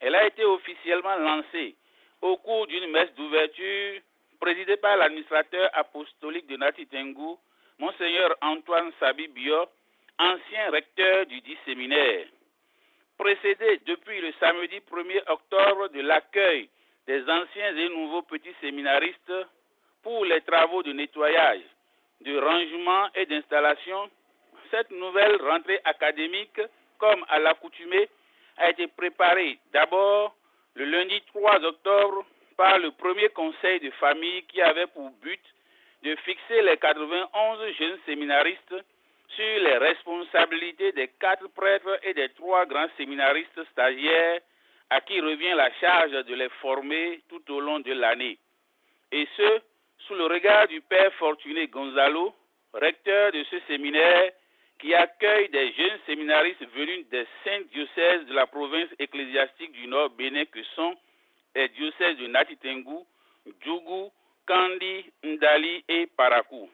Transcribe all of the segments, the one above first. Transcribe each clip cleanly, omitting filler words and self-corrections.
Elle a été officiellement lancée au cours d'une messe d'ouverture présidée par l'administrateur apostolique de Nati Tengu, Monseigneur Antoine Sabi Bio, ancien recteur du dit séminaire. Précédée depuis le samedi 1er octobre de l'accueil des anciens et nouveaux petits séminaristes pour les travaux de nettoyage, de rangement et d'installation, cette nouvelle rentrée académique, comme à l'accoutumée, a été préparée d'abord le lundi 3 octobre par le premier conseil de famille qui avait pour but de fixer les 91 jeunes séminaristes sur les responsabilités des 4 prêtres et des 3 grands séminaristes stagiaires à qui revient la charge de les former tout au long de l'année. Et ce, sous le regard du père Fortuné Gonzalo, recteur de ce séminaire qui accueille des jeunes séminaristes venus des 5 diocèses de la province ecclésiastique du Nord Bénin que sont les diocèses de Nati Tengu, Djougou, Kandi, Ndali et Parakou.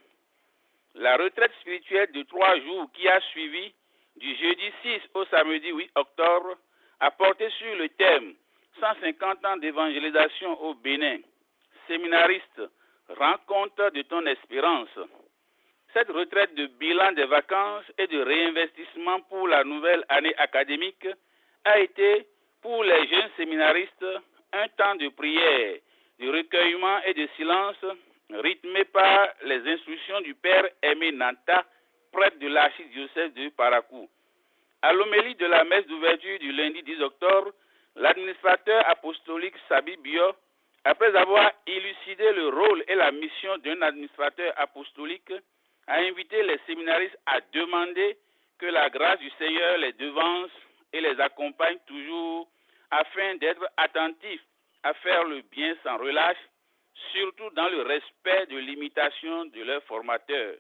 La retraite spirituelle de 3 jours qui a suivi du jeudi 6 au samedi 8 octobre a porté sur le thème 150 ans d'évangélisation au Bénin. Séminaristes, rencontre de ton espérance. Cette retraite de bilan des vacances et de réinvestissement pour la nouvelle année académique a été pour les jeunes séminaristes un temps de prière, de recueillement et de silence rythmé par les instructions du père Aimé Nanta, prêtre de l'archidiocèse de Parakou. À l'homélie de la messe d'ouverture du lundi 10 octobre, l'administrateur apostolique Sabi Bio, après avoir élucidé le rôle et la mission d'un administrateur apostolique, a invité les séminaristes à demander que la grâce du Seigneur les devance et les accompagne toujours afin d'être attentifs à faire le bien sans relâche, surtout dans le respect de l'imitation de leur formateur.